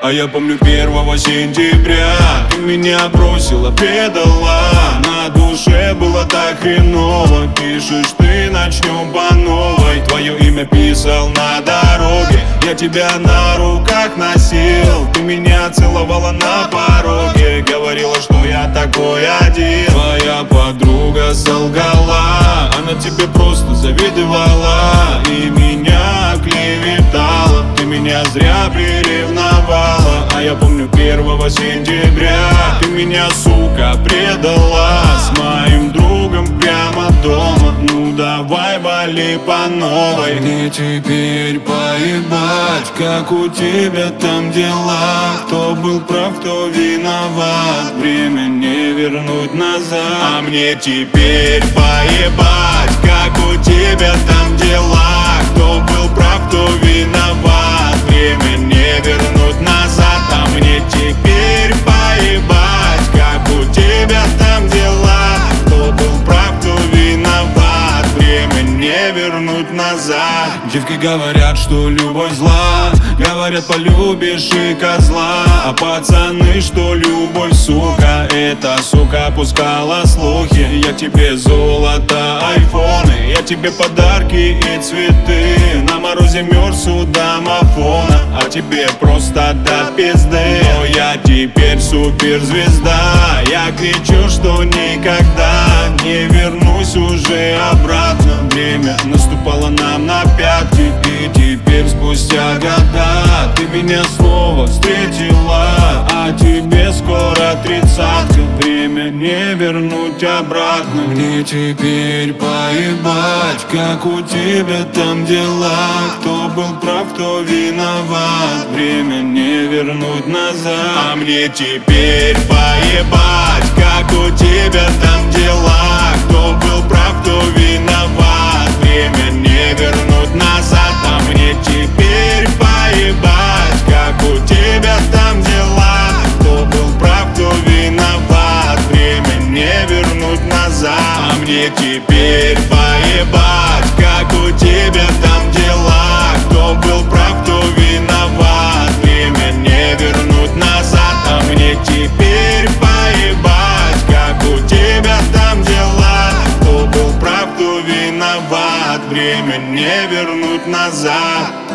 А я помню 1 сентября ты меня бросила, предала. На душе было так хреново. Пишешь ты, начнем по новой. Твое имя писал на дороге, я тебя на руках носил. Ты меня целовала на пороге, говорила, что я такой один. Твоя подруга солгала, она тебе просто завидовала и меня клеветала. Ты меня зря приревновала. А я помню 1 сентября ты меня, сука, предала. С моим другом прямо дома. Ну давай вали по новой. Мне теперь поебать, как у тебя там дела. Кто был прав, кто виноват, время не вернуть назад. А мне теперь поебать, как у тебя там дела. Кто был прав, кто виноват, время не вернуть назад. А мне теперь поебать, как у тебя там дела. Кто был прав, кто виноват, время не вернуть назад. Девки говорят, что любовь зла, говорят, полюбишь и козла. А пацаны, что любовь, сука, эта сука пускала слухи. Я тебе золото, айфоны, я тебе подарки и цветы. На морозе мерз у домофона, а тебе просто до пизды. Но я теперь суперзвезда, я кричу, что никогда не вернусь уже обратно. Время наступало нам на пятки, и теперь спустя года ты меня снова встретила. А тебе скоро 30-ка, время не вернуть обратно. Мне теперь поебать, как у тебя там дела. Кто был прав, кто виноват, время не вернуть назад. А мне теперь поебать, как у тебя там дела. Кто был прав, кто виноват, время не вернуть назад. А мне теперь поебать, как у тебя там дела. Кто был прав, кто виноват, время не вернуть назад. А мне теперь поебать, как у тебя там дела. Кто был прав, кто виноват, время не вернуть назад. А мне теперь поебать, как у тебя там дела. Кто был прав, кто виноват, время не вернуть назад.